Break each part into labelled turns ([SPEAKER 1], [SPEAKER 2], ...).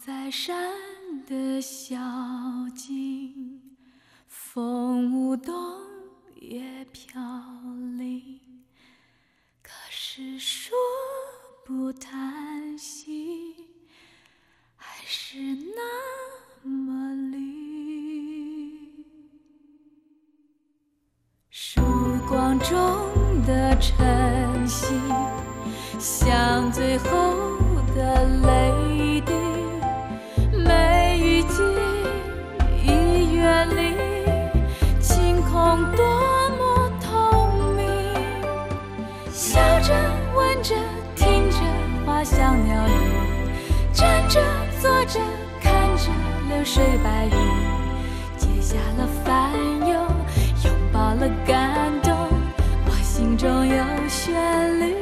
[SPEAKER 1] 在山的小径，风舞动也飘零，可是说不叹息，还是那么绿。曙光中的晨曦，像最后的泪滴，梅雨季已远离，晴空多么透明。笑着闻着听着花香鸟语，站着坐着看着流水白云，结下了烦忧，拥抱了感动，我心中有旋律。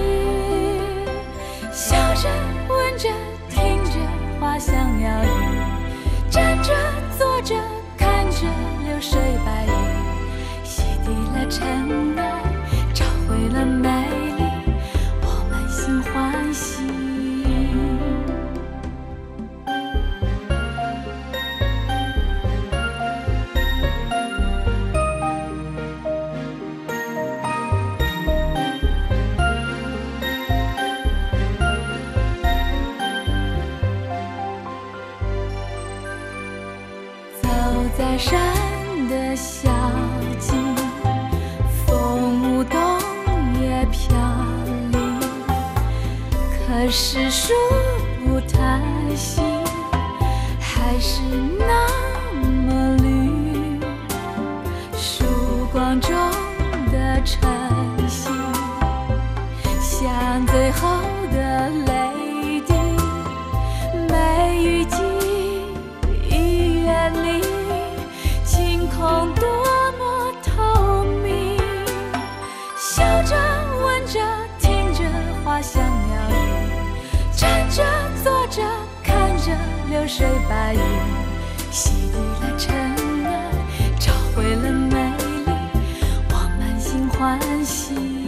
[SPEAKER 1] 笑着闻着听着花香鸟语，站着坐着看着流水白云，洗涤了尘埃，找回了美丽，我们心欢喜。在山的小径，风舞动也飘零，可是说不叹息，还是那么绿。曙光中的晨曦，像最后的泪滴，梅雨季已远离，晴空多么透明。笑着闻着听着花香鸟语，站着坐着看着流水白云，洗涤了尘埃，找回了美丽，我满心欢喜。